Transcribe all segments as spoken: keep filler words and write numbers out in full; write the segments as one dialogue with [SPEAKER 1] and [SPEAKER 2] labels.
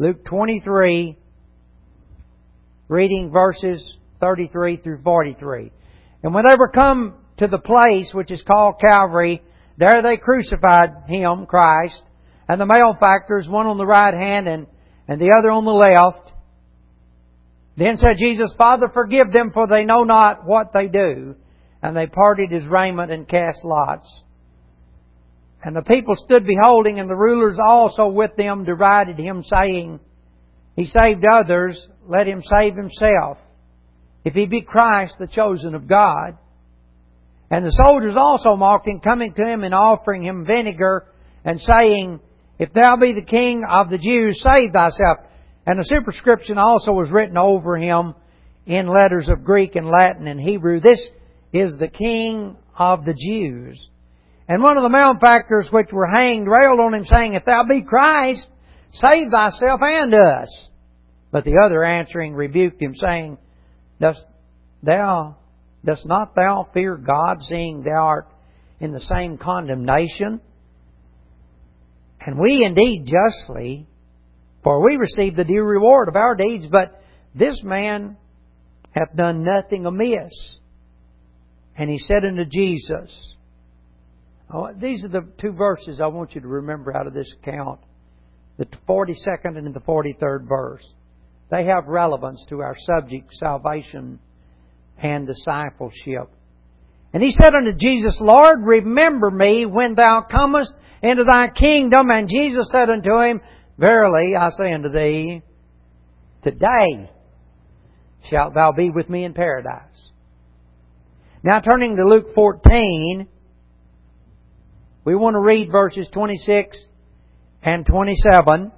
[SPEAKER 1] Luke twenty-three, reading verses thirty-three through forty-three. And when they were come to the place which is called Calvary, there they crucified Him, Christ, and the malefactors, one on the right hand and, and the other on the left. Then said Jesus, Father, forgive them, for they know not what they do. And they parted His raiment and cast lots. And the people stood beholding, and the rulers also with them derided Him, saying, He saved others, let Him save Himself, if He be Christ, the chosen of God. And the soldiers also mocked Him, coming to Him and offering Him vinegar, and saying, If Thou be the King of the Jews, save Thyself. And a superscription also was written over Him in letters of Greek and Latin and Hebrew, This is the King of the Jews. And one of the malefactors which were hanged railed on Him, saying, If Thou be Christ, save Thyself and us. But the other answering rebuked Him, saying, Dost thou, dost not thou fear God, seeing thou art in the same condemnation? And we indeed justly, for we receive the due reward of our deeds, but this man hath done nothing amiss. And He said unto Jesus, oh, these are the two verses I want you to remember out of this account. The forty-second and the forty-third verse. They have relevance to our subject, salvation and discipleship. And He said unto Jesus, Lord, remember me when Thou comest into Thy kingdom. And Jesus said unto Him, Verily, I say unto thee, today shalt thou be with me in paradise. Now turning to Luke fourteen, we want to read verses twenty-six and twenty-seven.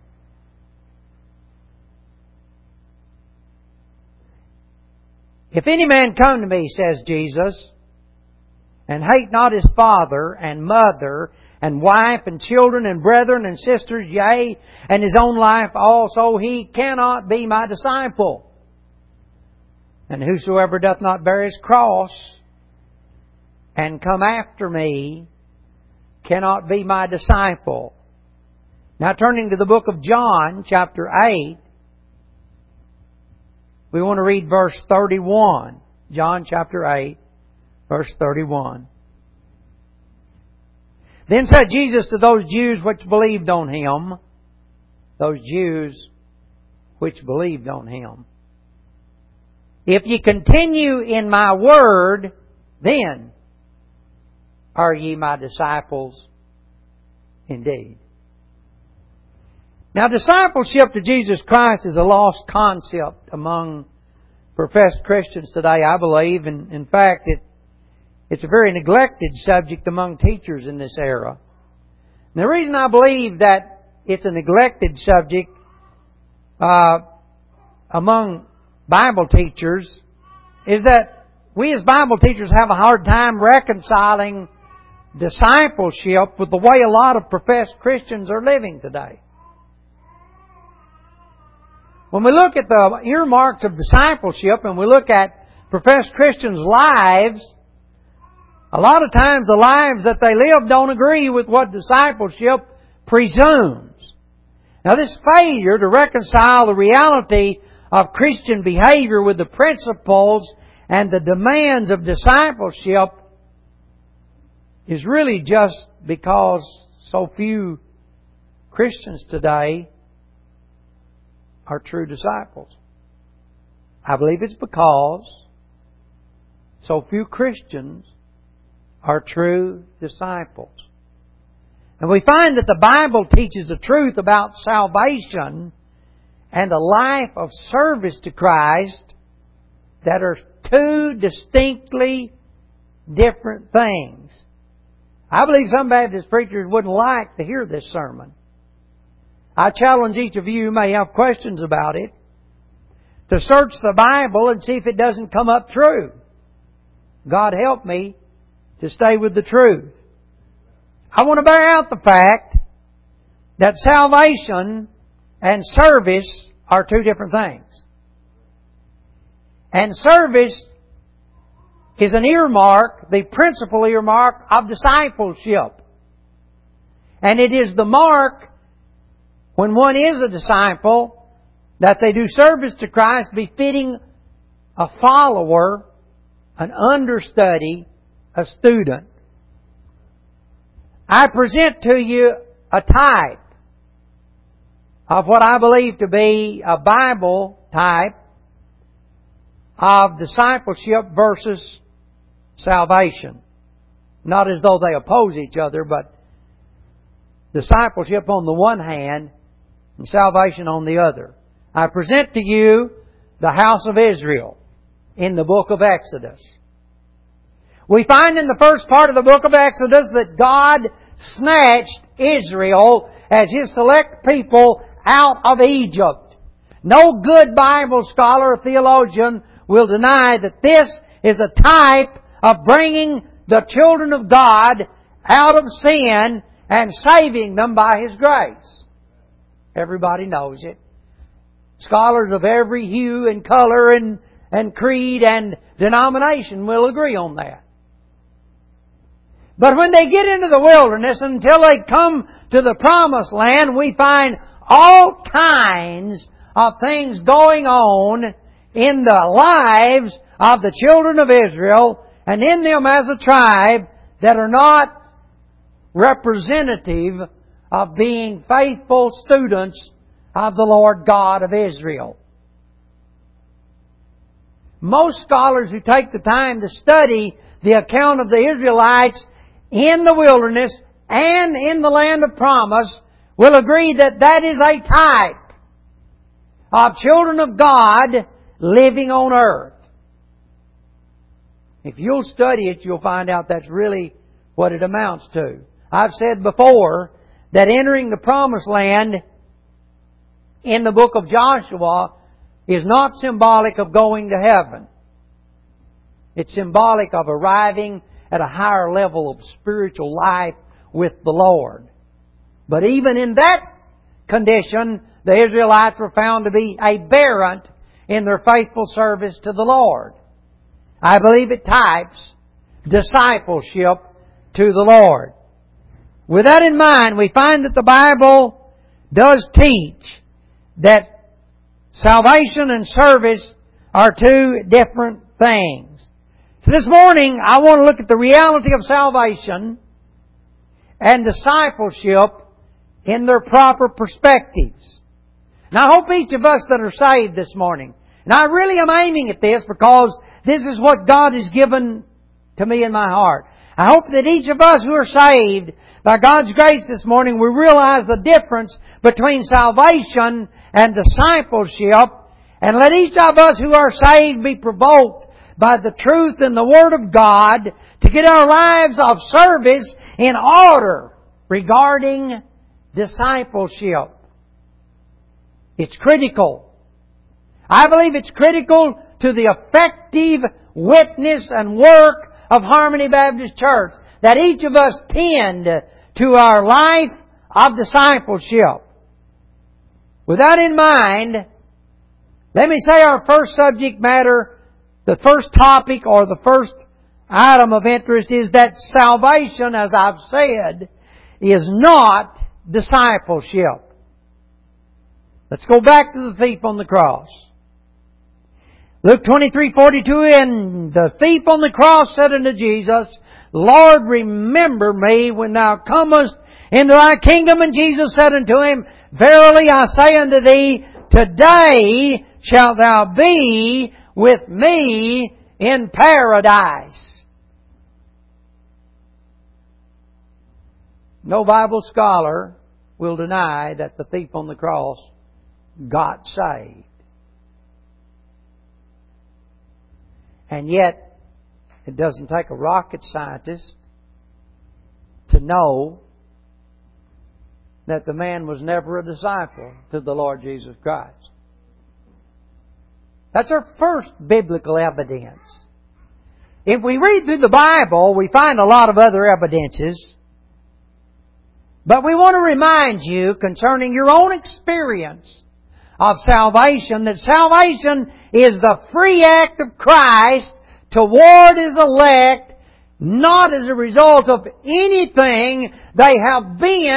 [SPEAKER 1] If any man come to me, says Jesus, and hate not his father and mother and wife and children and brethren and sisters, yea, and his own life also, he cannot be my disciple. And whosoever doth not bear his cross and come after me cannot be my disciple. Now turning to the book of John, chapter eight, we want to read verse thirty-one. John chapter eight, verse thirty-one. Then said Jesus to those Jews which believed on Him, those Jews which believed on Him, If ye continue in my word, then are ye my disciples indeed. Now, discipleship to Jesus Christ is a lost concept among professed Christians today, I believe. And in fact, it, it's a very neglected subject among teachers in this era. And the reason I believe that it's a neglected subject uh, among Bible teachers is that we as Bible teachers have a hard time reconciling discipleship with the way a lot of professed Christians are living today. When we look at the earmarks of discipleship and we look at professed Christians' lives, a lot of times the lives that they live don't agree with what discipleship presumes. Now, this failure to reconcile the reality of Christian behavior with the principles and the demands of discipleship is really just because so few Christians today are true disciples. I believe it's because so few Christians are true disciples. And we find that the Bible teaches the truth about salvation and a life of service to Christ that are two distinctly different things. I believe some Baptist preachers wouldn't like to hear this sermon. I challenge each of you who may have questions about it to search the Bible and see if it doesn't come up true. God help me to stay with the truth. I want to bear out the fact that salvation and service are two different things. And service is an earmark, the principal earmark of discipleship. And it is the mark when one is a disciple, that they do service to Christ befitting a follower, an understudy, a student. I present to you a type of what I believe to be a Bible type of discipleship versus salvation. Not as though they oppose each other, but discipleship on the one hand and salvation on the other. I present to you the house of Israel in the book of Exodus. We find in the first part of the book of Exodus that God snatched Israel as His select people out of Egypt. No good Bible scholar or theologian will deny that this is a type of bringing the children of God out of sin and saving them by His grace. Everybody knows it. Scholars of every hue and color and, and creed and denomination will agree on that. But when they get into the wilderness, until they come to the promised land, we find all kinds of things going on in the lives of the children of Israel and in them as a tribe that are not representative of being faithful students of the Lord God of Israel. Most scholars who take the time to study the account of the Israelites in the wilderness and in the land of promise will agree that that is a type of children of God living on earth. If you'll study it, you'll find out that's really what it amounts to. I've said before that entering the promised land in the book of Joshua is not symbolic of going to heaven. It's symbolic of arriving at a higher level of spiritual life with the Lord. But even in that condition, the Israelites were found to be aberrant in their faithful service to the Lord. I believe it types discipleship to the Lord. With that in mind, we find that the Bible does teach that salvation and service are two different things. So this morning, I want to look at the reality of salvation and discipleship in their proper perspectives. And I hope each of us that are saved this morning, and I really am aiming at this because this is what God has given to me in my heart. I hope that each of us who are saved by God's grace this morning, we realize the difference between salvation and discipleship, and let each of us who are saved be provoked by the truth and the Word of God to get our lives of service in order regarding discipleship. It's critical. I believe it's critical to the effective witness and work of Harmony Baptist Church that each of us tend to our life of discipleship. With that in mind, let me say our first subject matter, the first topic or the first item of interest is that salvation, as I've said, is not discipleship. Let's go back to the thief on the cross. Luke twenty-three forty-two, and the thief on the cross said unto Jesus, Lord, remember me when Thou comest into Thy kingdom. And Jesus said unto him, Verily I say unto thee, today shalt thou be with me in paradise. No Bible scholar will deny that the thief on the cross got saved. And yet, it doesn't take a rocket scientist to know that the man was never a disciple to the Lord Jesus Christ. That's our first biblical evidence. If we read through the Bible, we find a lot of other evidences. But we want to remind you concerning your own experience of salvation, that salvation is the free act of Christ toward His elect, not as a result of anything they have been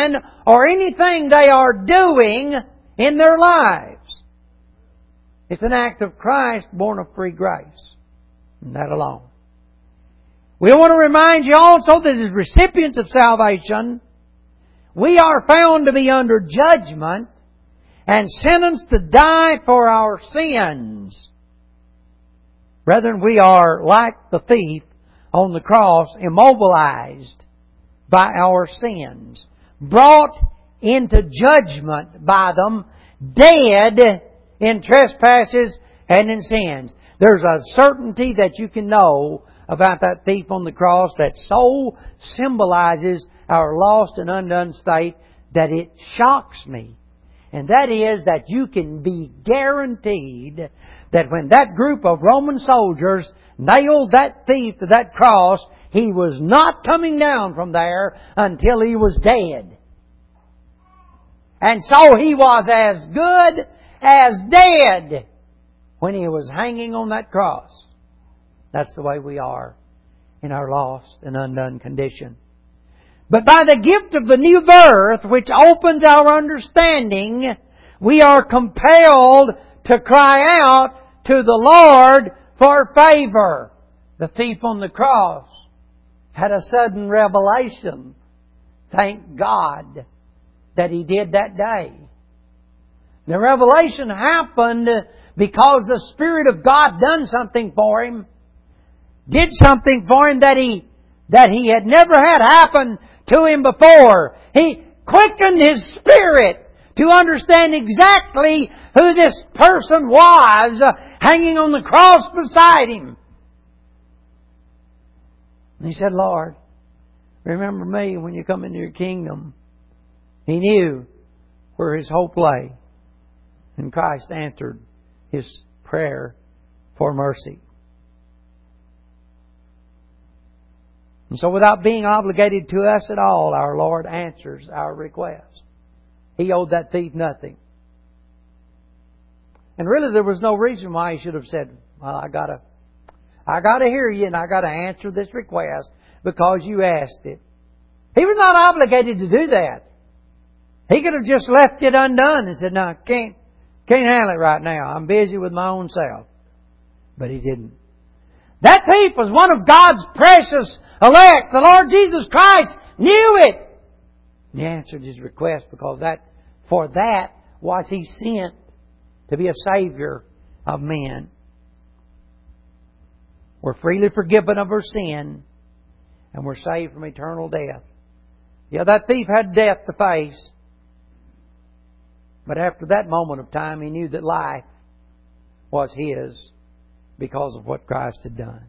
[SPEAKER 1] or anything they are doing in their lives. It's an act of Christ born of free grace. And that alone. We want to remind you also that as recipients of salvation, we are found to be under judgment and sentenced to die for our sins. Brethren, we are like the thief on the cross, immobilized by our sins, brought into judgment by them, dead in trespasses and in sins. There's a certainty that you can know about that thief on the cross that so symbolizes our lost and undone state that it shocks me. And that is that you can be guaranteed that when that group of Roman soldiers nailed that thief to that cross, he was not coming down from there until he was dead. And so he was as good as dead when he was hanging on that cross. That's the way we are in our lost and undone condition. But by the gift of the new birth, which opens our understanding, we are compelled to cry out to the Lord for favor. The thief on the cross had a sudden revelation. Thank God that he did that day. The revelation happened because the Spirit of God done something for him. Did something for him that he that he had never had happen to him before. He quickened his spirit to understand exactly who this person was uh, hanging on the cross beside him. And he said, Lord, remember me when you come into your kingdom. He knew where his hope lay. And Christ answered his prayer for mercy. And so without being obligated to us at all, our Lord answers our request. He owed that thief nothing. And really there was no reason why he should have said, well, I gotta, I gotta hear you and I gotta answer this request because you asked it. He was not obligated to do that. He could have just left it undone and said, no, I can't, can't handle it right now. I'm busy with my own self. But he didn't. That thief was one of God's precious elect. The Lord Jesus Christ knew it. And he answered his request because that, for that was he sent to be a Savior of men. We're freely forgiven of our sin and we're saved from eternal death. Yeah, that thief had death to face. But after that moment of time, he knew that life was his because of what Christ had done.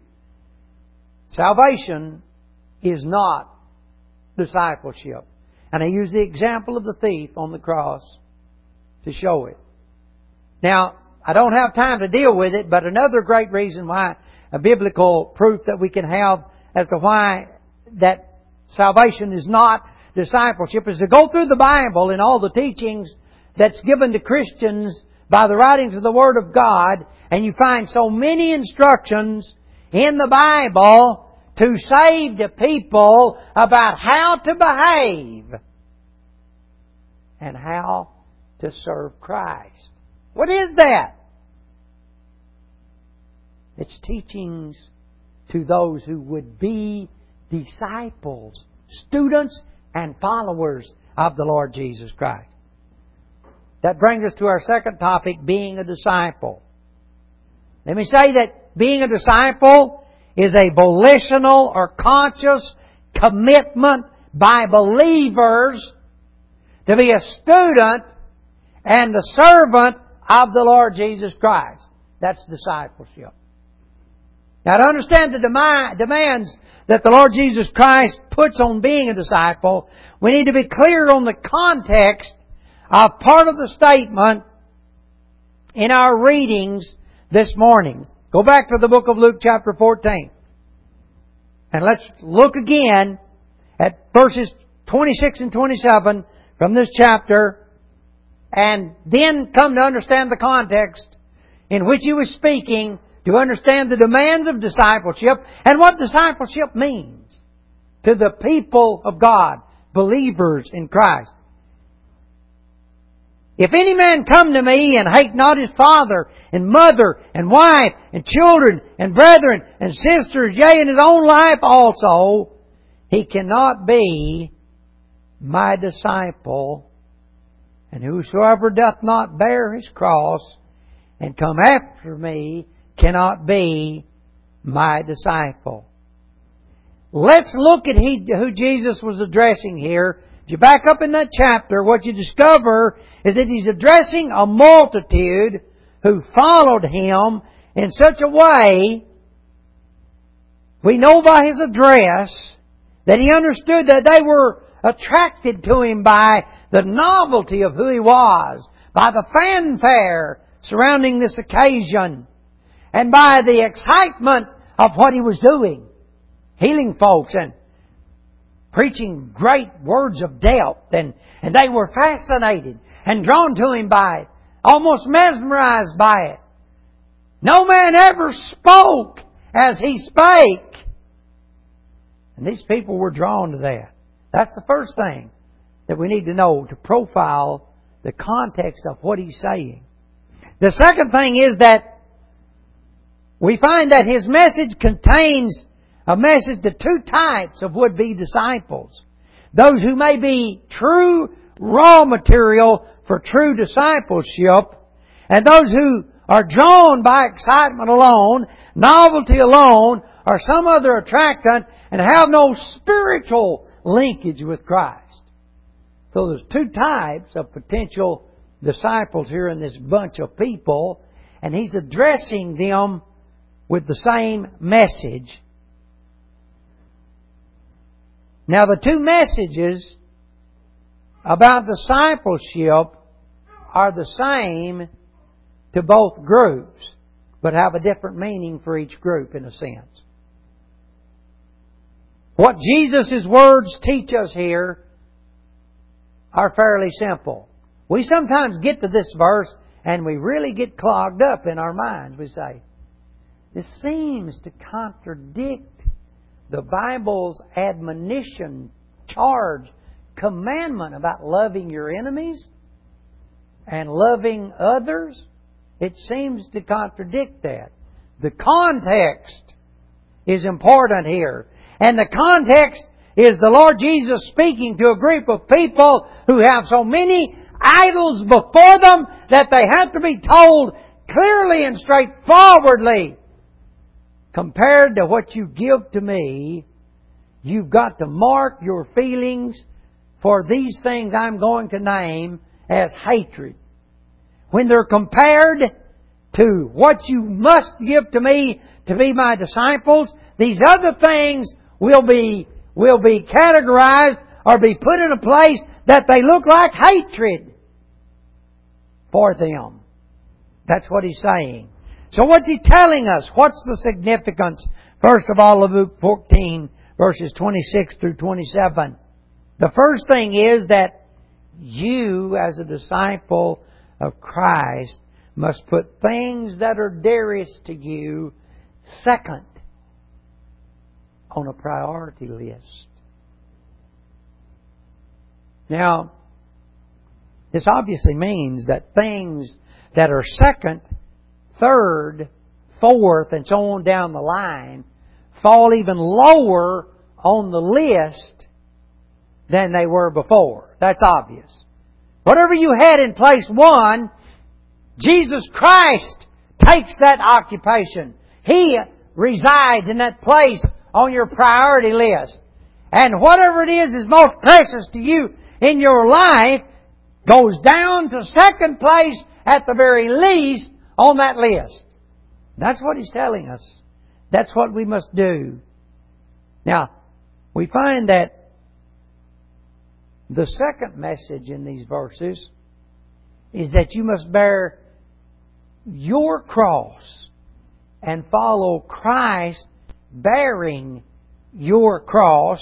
[SPEAKER 1] Salvation is not discipleship. And I use the example of the thief on the cross to show it. Now, I don't have time to deal with it, but another great reason why, a biblical proof that we can have as to why that salvation is not discipleship is to go through the Bible and all the teachings that's given to Christians by the writings of the Word of God, and you find so many instructions in the Bible to save the people about how to behave and how to serve Christ. What is that? It's teachings to those who would be disciples, students and followers of the Lord Jesus Christ. That brings us to our second topic, being a disciple. Let me say that being a disciple is a volitional or conscious commitment by believers to be a student and a servant of the Lord Jesus Christ. That's discipleship. Now, to understand the demands that the Lord Jesus Christ puts on being a disciple, we need to be clear on the context of part of the statement in our readings this morning. Go back to the book of Luke chapter fourteen. And let's look again at verses twenty-six and twenty-seven from this chapter, and then come to understand the context in which he was speaking, to understand the demands of discipleship and what discipleship means to the people of God, believers in Christ. If any man come to me and hate not his father and mother and wife and children and brethren and sisters, yea, and his own life also, he cannot be my disciple. And whosoever doth not bear his cross and come after me cannot be my disciple. Let's look at he, who Jesus was addressing here. If you back up in that chapter, what you discover is that He's addressing a multitude who followed Him in such a way, we know by His address, that He understood that they were attracted to Him by the novelty of who He was, by the fanfare surrounding this occasion, and by the excitement of what He was doing. Healing folks and preaching great words of depth. And, and they were fascinated and drawn to Him by it. Almost mesmerized by it. No man ever spoke as He spake. And these people were drawn to that. That's the first thing that we need to know to profile the context of what He's saying. The second thing is that we find that His message contains a message to two types of would-be disciples. Those who may be true raw material for true discipleship, and those who are drawn by excitement alone, novelty alone, or some other attractant, and have no spiritual linkage with Christ. So there's two types of potential disciples here in this bunch of people, and He's addressing them with the same message. Now, the two messages about discipleship are the same to both groups, but have a different meaning for each group in a sense. What Jesus' words teach us here are fairly simple. We sometimes get to this verse and we really get clogged up in our minds. We say, this seems to contradict the Bible's admonition, charge, commandment about loving your enemies and loving others. It seems to contradict that. The context is important here. And the context is the Lord Jesus speaking to a group of people who have so many idols before them that they have to be told clearly and straightforwardly, compared to what you give to me, you've got to mark your feelings for these things I'm going to name as hatred. When they're compared to what you must give to me to be my disciples, these other things will be, will be categorized or be put in a place that they look like hatred for them. That's what He's saying. So what's He telling us? What's the significance, first of all, of Luke fourteen, verses twenty-six through twenty-seven? The first thing is that you, as a disciple of Christ, must put things that are dearest to you second on a priority list. Now, this obviously means that things that are second, third, fourth, and so on down the line fall even lower on the list than they were before. That's obvious. Whatever you had in place one, Jesus Christ takes that occupation. He resides in that place on your priority list. And whatever it is is most precious to you in your life goes down to second place at the very least on that list. That's what He's telling us. That's what we must do. Now, we find that the second message in these verses is that you must bear your cross and follow Christ bearing your cross.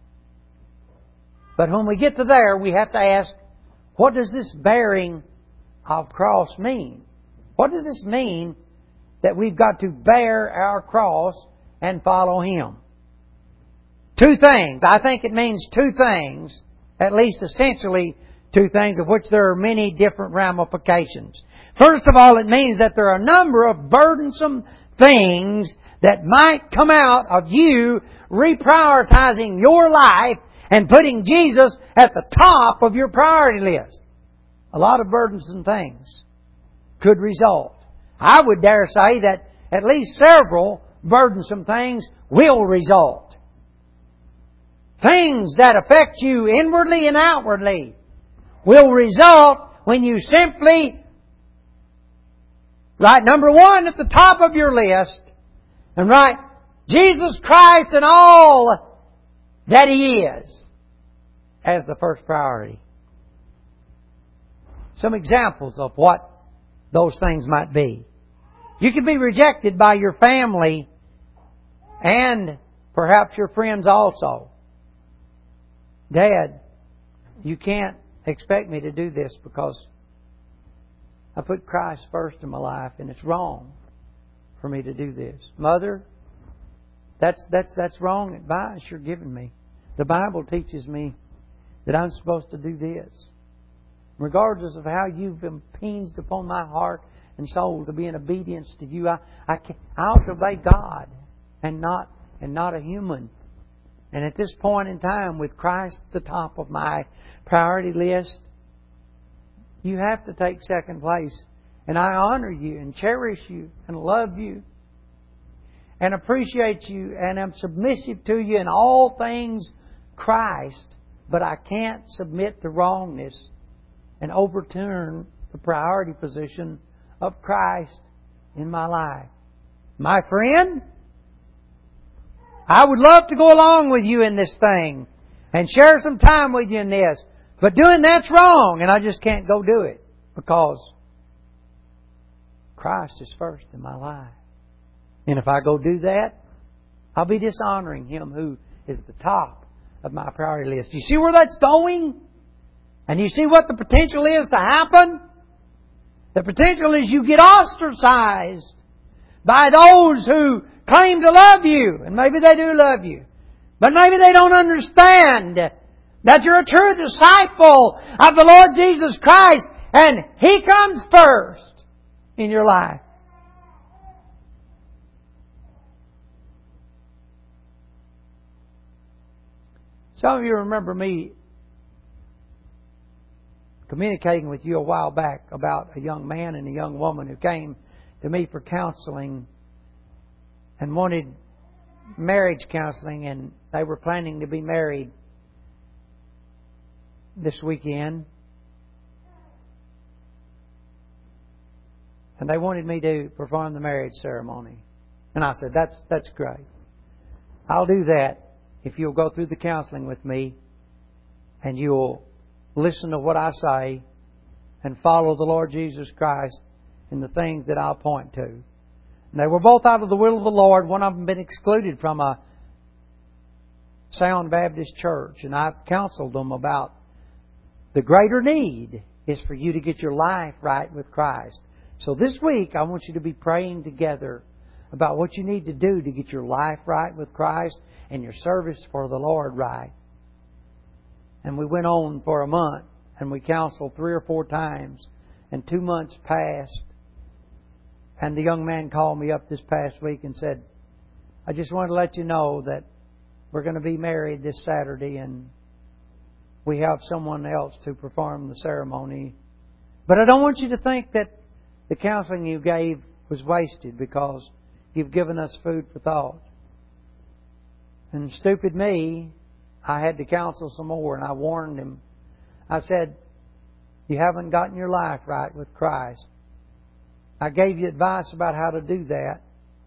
[SPEAKER 1] But when we get to there, we have to ask, what does this bearing of cross mean? What does this mean that we've got to bear our cross and follow Him? Two things. I think it means two things at least essentially two things, of which there are many different ramifications. First of all, it means that there are a number of burdensome things that might come out of you reprioritizing your life and putting Jesus at the top of your priority list. A lot of burdensome things could result. I would dare say that at least several burdensome things will result. Things that affect you inwardly and outwardly will result when you simply write number one at the top of your list and write Jesus Christ and all that He is as the first priority. Some examples of what those things might be. You can be rejected by your family and perhaps your friends also. Dad, you can't expect me to do this because I put Christ first in my life and it's wrong for me to do this. Mother, that's that's that's wrong advice you're giving me. The Bible teaches me that I'm supposed to do this. Regardless of how you've impinged upon my heart and soul to be in obedience to you, I I, can, I ought to obey God and not and not a human. And at this point in time, with Christ at the top of my priority list, you have to take second place. And I honor you and cherish you and love you and appreciate you and am submissive to you in all things Christ. But I can't submit to wrongness and overturn the priority position of Christ in my life. My friend, I would love to go along with you in this thing and share some time with you in this. But doing that's wrong, and I just can't go do it because Christ is first in my life. And if I go do that, I'll be dishonoring Him who is at the top of my priority list. You see where that's going? And you see what the potential is to happen? The potential is you get ostracized by those who claim to love you. And maybe they do love you. But maybe they don't understand that you're a true disciple of the Lord Jesus Christ and He comes first in your life. Some of you remember me communicating with you a while back about a young man and a young woman who came to me for counseling and wanted marriage counseling, and they were planning to be married this weekend. And they wanted me to perform the marriage ceremony. And I said, that's that's great. I'll do that if you'll go through the counseling with me and you'll listen to what I say and follow the Lord Jesus Christ in the things that I'll point to. And they were both out of the will of the Lord. One of them been excluded from a Sound Baptist church. And I've counseled them about the greater need is for you to get your life right with Christ. So this week, I want you to be praying together about what you need to do to get your life right with Christ and your service for the Lord right. And we went on for a month and we counseled three or four times, and two months passed. And the young man called me up this past week and said, I just want to let you know that we're going to be married this Saturday and we have someone else to perform the ceremony. But I don't want you to think that the counseling you gave was wasted because you've given us food for thought. And stupid me, I had to counsel some more, and I warned him. I said, you haven't gotten your life right with Christ. I gave you advice about how to do that.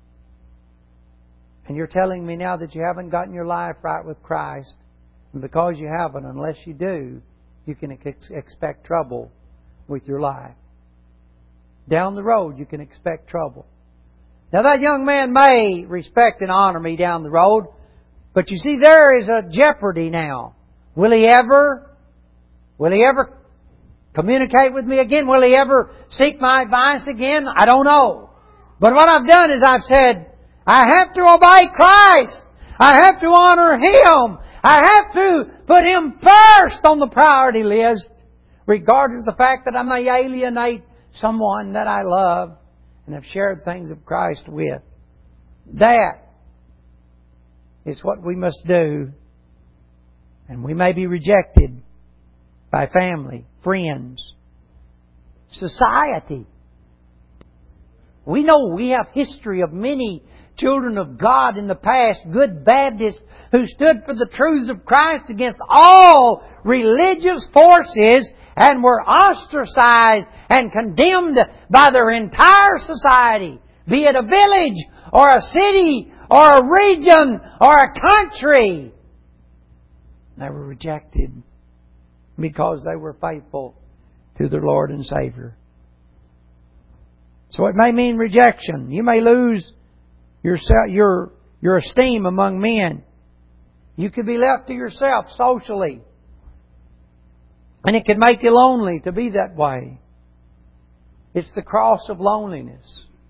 [SPEAKER 1] And you're telling me now that you haven't gotten your life right with Christ. And because you haven't, unless you do, you can ex- expect trouble with your life. Down the road, you can expect trouble. Now, that young man may respect and honor me down the road, but you see, there is a jeopardy now. Will he ever, will he ever communicate with me again? Will he ever seek my advice again? I don't know. But what I've done is I've said, I have to obey Christ. I have to honor Him. I have to put Him first on the priority list, regardless of the fact that I may alienate someone that I love and have shared things of Christ with. That is what we must do. And we may be rejected by family, friends, society. We know we have history of many children of God in the past, good Baptists, who stood for the truths of Christ against all religious forces and were ostracized and condemned by their entire society, be it a village or a city or a region or a country. They were rejected because they were faithful to their Lord and Savior. So it may mean rejection. You may lose your, your, your esteem among men. You could be left to yourself socially. And it can make you lonely to be that way. It's the cross of loneliness.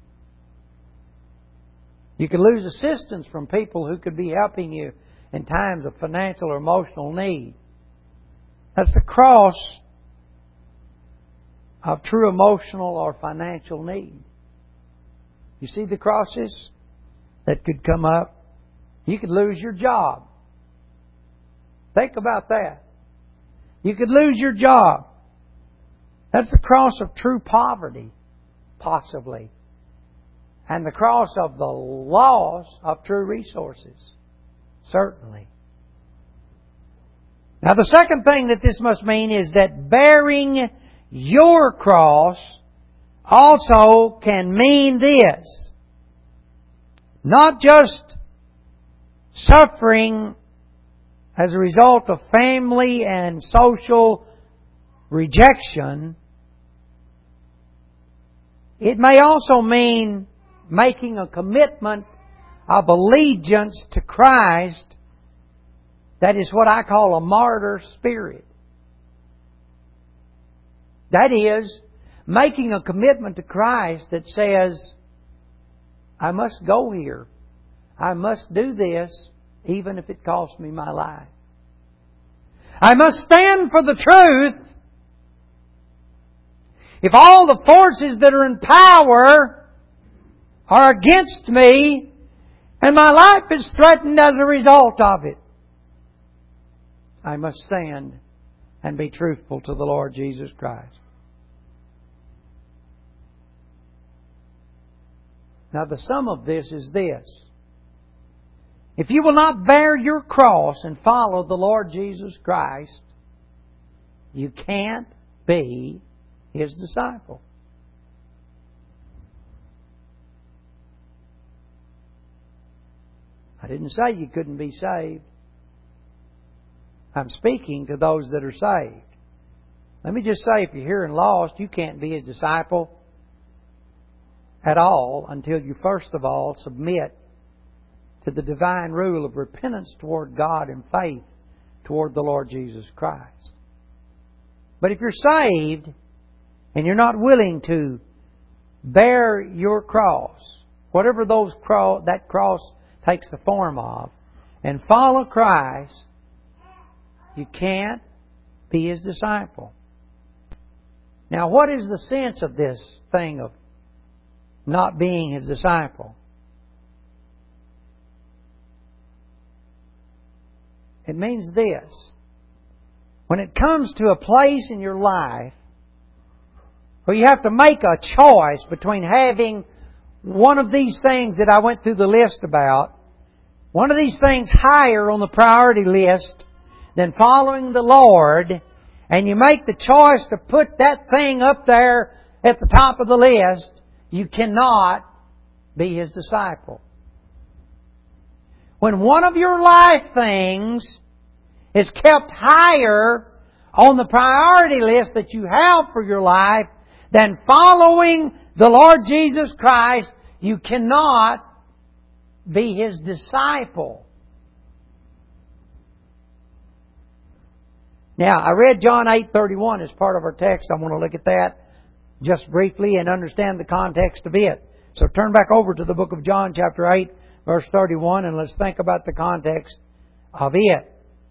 [SPEAKER 1] You could lose assistance from people who could be helping you in times of financial or emotional need. That's the cross of true emotional or financial need. You see the crosses that could come up? You could lose your job. Think about that. You could lose your job. That's the cross of true poverty, possibly. And the cross of the loss of true resources, certainly. Now the second thing that this must mean is that bearing your cross also can mean this. Not just suffering as a result of family and social rejection. It may also mean making a commitment of allegiance to Christ. That is what I call a martyr spirit. That is, making a commitment to Christ that says, I must go here. I must do this, even if it costs me my life. I must stand for the truth. If all the forces that are in power are against me, and my life is threatened as a result of it, I must stand and be truthful to the Lord Jesus Christ. Now the sum of this is this. If you will not bear your cross and follow the Lord Jesus Christ, you can't be His disciple. I didn't say you couldn't be saved. I'm speaking to those that are saved. Let me just say, if you're here and lost, you can't be His disciple at all until you first of all submit to the divine rule of repentance toward God and faith toward the Lord Jesus Christ. But if you're saved and you're not willing to bear your cross, whatever those cro- that cross takes the form of, and follow Christ, you can't be His disciple. Now, what is the sense of this thing of not being His disciple? It means this. When it comes to a place in your life where you have to make a choice between having one of these things that I went through the list about, one of these things higher on the priority list than following the Lord, and you make the choice to put that thing up there at the top of the list, you cannot be His disciple. When one of your life things is kept higher on the priority list that you have for your life than following the Lord Jesus Christ, you cannot be His disciple. Now, I read John eight thirty-one as part of our text. I want to look at that just briefly and understand the context of it. So turn back over to the book of John chapter eight, verse thirty-one, and let's think about the context of it.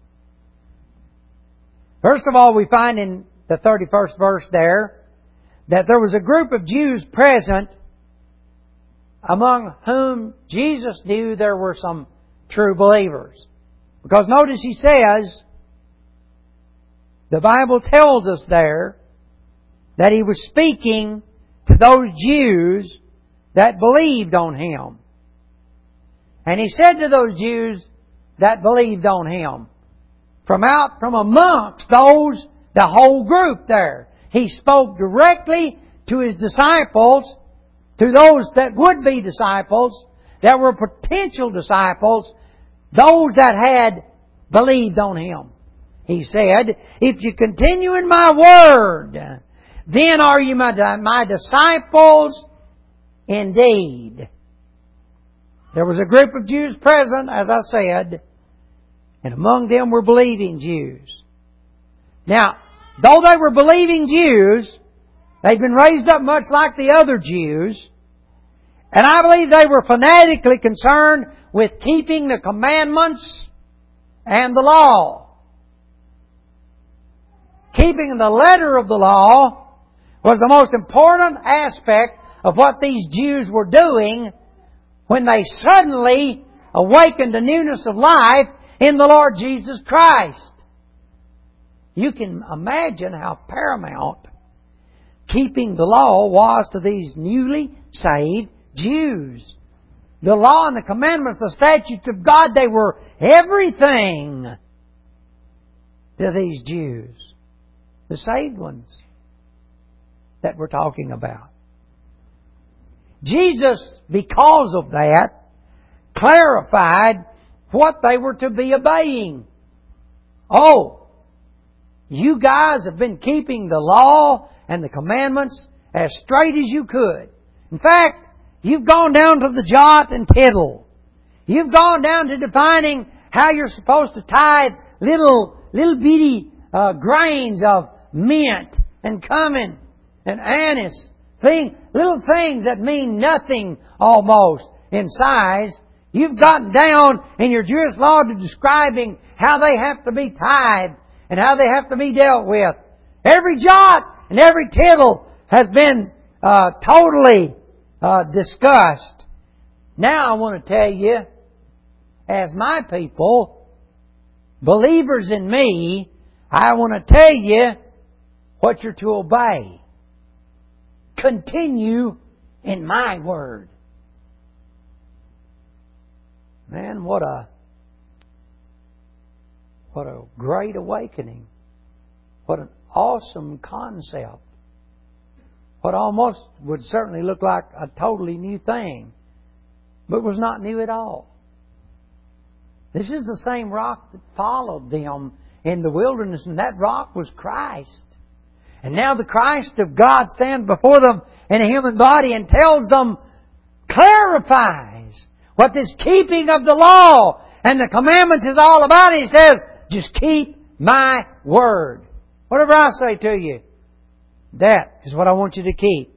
[SPEAKER 1] First of all, we find in the thirty-first verse there that there was a group of Jews present among whom Jesus knew there were some true believers. Because notice He says, the Bible tells us there that He was speaking to those Jews that believed on Him. And He said to those Jews that believed on Him, from out from amongst those, the whole group there, He spoke directly to His disciples, to those that would be disciples, that were potential disciples, those that had believed on Him. He said, if you continue in my word, then are you my, my disciples indeed. There was a group of Jews present, as I said, and among them were believing Jews. Now, though they were believing Jews, they'd been raised up much like the other Jews, and I believe they were fanatically concerned with keeping the commandments and the law. Keeping the letter of the law was the most important aspect of what these Jews were doing when they suddenly awakened to newness of life in the Lord Jesus Christ. You can imagine how paramount keeping the law was to these newly saved Jews. The law and the commandments, the statutes of God, they were everything to these Jews. The saved ones that we're talking about. Jesus, because of that, clarified what they were to be obeying. Oh, you guys have been keeping the law and the commandments as straight as you could. In fact, you've gone down to the jot and tittle. You've gone down to defining how you're supposed to tithe little, little bitty uh, grains of mint and cumin and anise. Thing, little things that mean nothing almost in size. You've gotten down in your Jewish law to describing how they have to be tithed and how they have to be dealt with. Every jot and every tittle has been uh, totally uh, discussed. Now I want to tell you, as my people, believers in me, I want to tell you what you're to obey. Continue in my word. Man, what a what a great awakening. What an awesome concept. What almost would certainly look like a totally new thing, but was not new at all. This is the same rock that followed them in the wilderness, and that rock was Christ. And now the Christ of God stands before them in a human body and tells them, clarifies what this keeping of the law and the commandments is all about. He says, just keep my word. Whatever I say to you, that is what I want you to keep.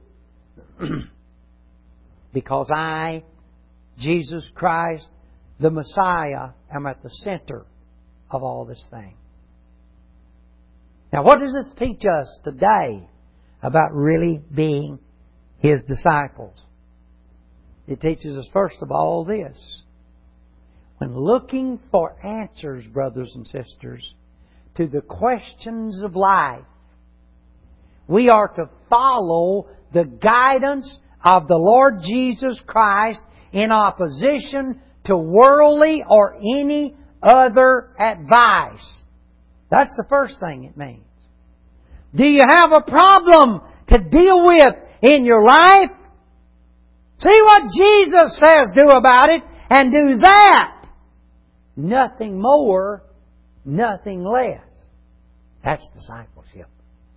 [SPEAKER 1] Because I, Jesus Christ, the Messiah, am at the center of all this thing. Now, what does this teach us today about really being His disciples? It teaches us, first of all, this. When looking for answers, brothers and sisters, to the questions of life, we are to follow the guidance of the Lord Jesus Christ in opposition to worldly or any other advice. That's the first thing it means. Do you have a problem to deal with in your life? See what Jesus says do about it and do that. Nothing more, nothing less. That's discipleship.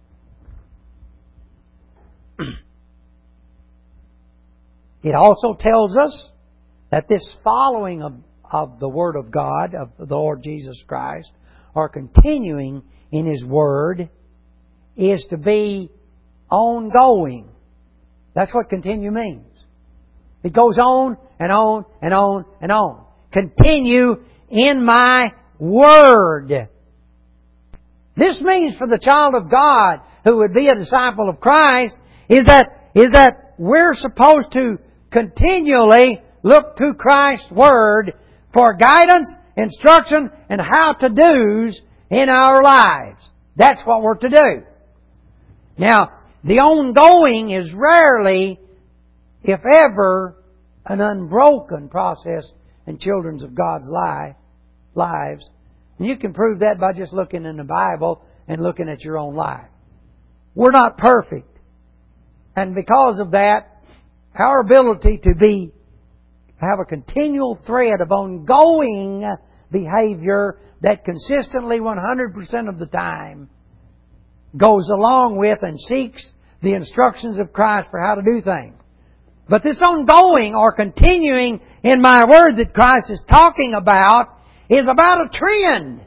[SPEAKER 1] It also tells us that this following of, of the Word of God, of the Lord Jesus Christ, or continuing in His Word, is to be ongoing. That's what continue means. It goes on and on and on and on. Continue in my Word. This means for the child of God who would be a disciple of Christ is that, is that we're supposed to continually look to Christ's Word for guidance, instruction, and how-to-dos in our lives. That's what we're to do. Now, the ongoing is rarely, if ever, an unbroken process in children of God's life, lives. And you can prove that by just looking in the Bible and looking at your own life. We're not perfect. And because of that, our ability to be have a continual thread of ongoing behavior that consistently one hundred percent of the time goes along with and seeks the instructions of Christ for how to do things. But this ongoing or continuing in my word that Christ is talking about is about a trend.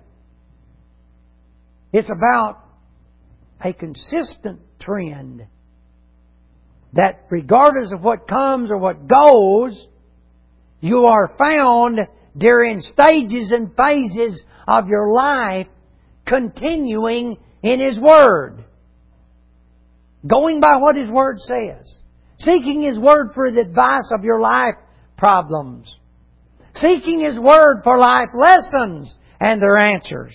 [SPEAKER 1] It's about a consistent trend that regardless of what comes or what goes, you are found during stages and phases of your life continuing in His Word. Going by what His Word says. Seeking His Word for the advice of your life problems. Seeking His Word for life lessons and their answers.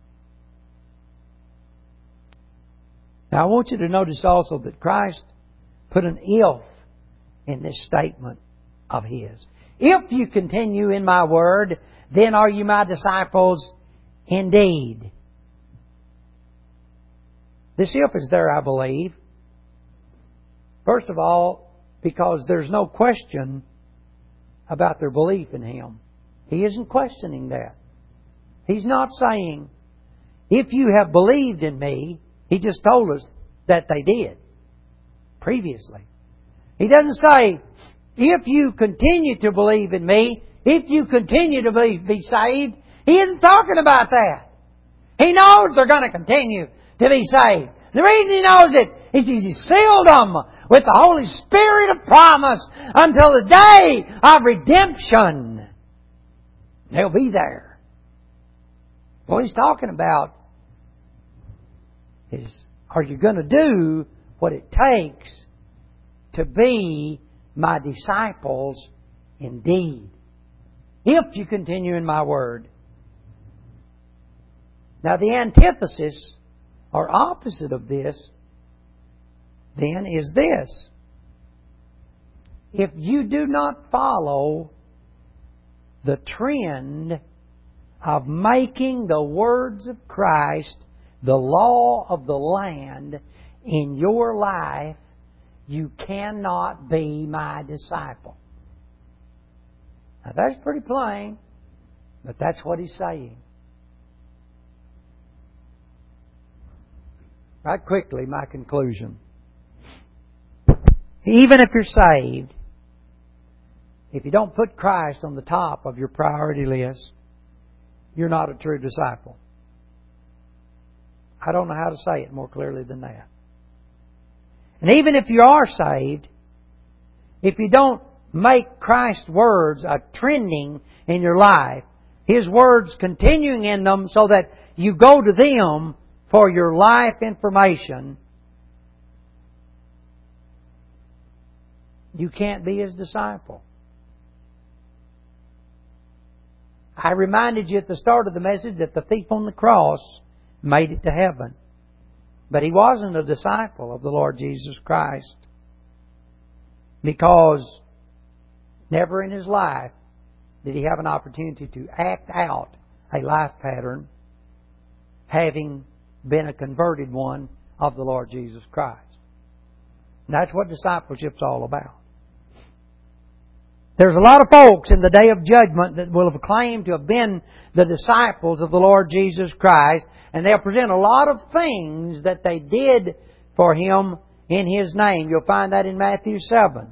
[SPEAKER 1] Now I want you to notice also that Christ put an if in this statement of His. If you continue in my word, then are you my disciples indeed. This if is there, I believe. First of all, because there's no question about their belief in Him. He isn't questioning that. He's not saying, if you have believed in me, He just told us that they did previously. He doesn't say, if you continue to believe in me, if you continue to be, be saved. He isn't talking about that. He knows they're going to continue to be saved. The reason He knows it is He sealed them with the Holy Spirit of promise until the day of redemption. They'll be there. What He's talking about is, are you going to do what it takes to be my disciples indeed? If you continue in my word. Now the antithesis or opposite of this then is this. If you do not follow the trend of making the words of Christ the law of the land in your life, you cannot be my disciple. Now that's pretty plain, but that's what He's saying. Right quickly, my conclusion. Even if you're saved, if you don't put Christ on the top of your priority list, you're not a true disciple. I don't know how to say it more clearly than that. And even if you are saved, if you don't make Christ's words a trending in your life, His words continuing in them so that you go to them for your life information, you can't be His disciple. I reminded you at the start of the message that the thief on the cross made it to heaven. But he wasn't a disciple of the Lord Jesus Christ. Because never in his life did he have an opportunity to act out a life pattern having been a converted one of the Lord Jesus Christ. And that's what discipleship's all about. There's a lot of folks in the day of judgment that will have claimed to have been the disciples of the Lord Jesus Christ, and they'll present a lot of things that they did for Him in His name. You'll find that in Matthew seven.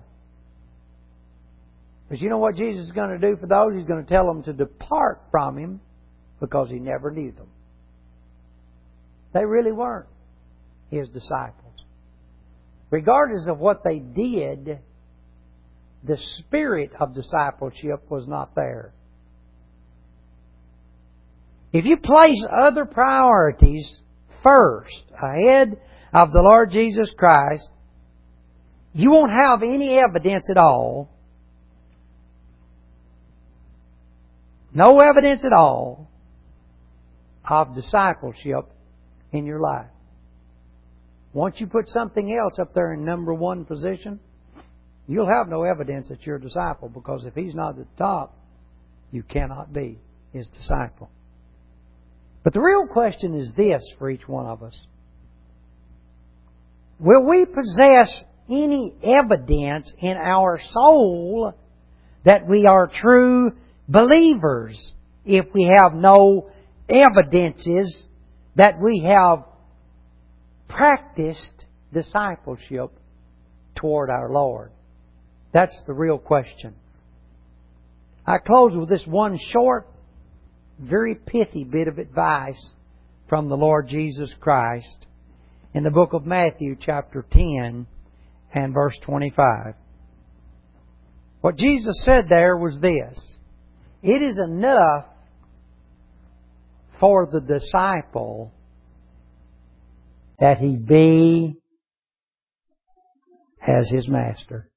[SPEAKER 1] But you know what Jesus is going to do for those? He's going to tell them to depart from Him because He never knew them. They really weren't His disciples. Regardless of what they did, the spirit of discipleship was not there. If you place other priorities first ahead of the Lord Jesus Christ, you won't have any evidence at all, no evidence at all, of discipleship in your life. Once you put something else up there in number one position, you'll have no evidence that you're a disciple, because if He's not at the top, you cannot be His disciple. But the real question is this for each one of us. Will we possess any evidence in our soul that we are true believers if we have no evidences that we have practiced discipleship toward our Lord? That's the real question. I close with this one short, very pithy bit of advice from the Lord Jesus Christ in the book of Matthew chapter ten and verse twenty-five. What Jesus said there was this: it is enough for the disciple that he be as his master.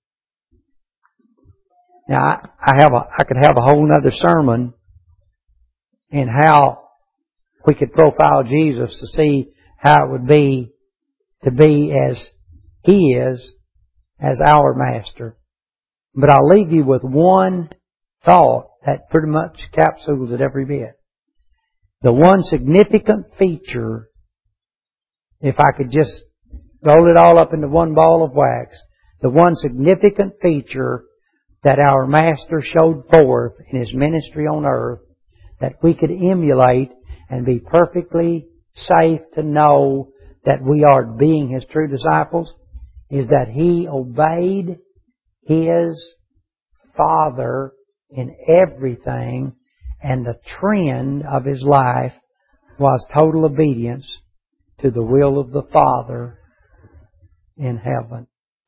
[SPEAKER 1] Now, I, I have a, I could have a whole other sermon in how we could profile Jesus to see how it would be to be as He is, as our master. But I'll leave you with one thought that pretty much capsules it every bit. The one significant feature, if I could just roll it all up into one ball of wax, the one significant feature that our Master showed forth in His ministry on earth that we could emulate and be perfectly safe to know that we are being His true disciples is that He obeyed His Father in everything, and the trend of His life was total obedience to the will of the Father in heaven.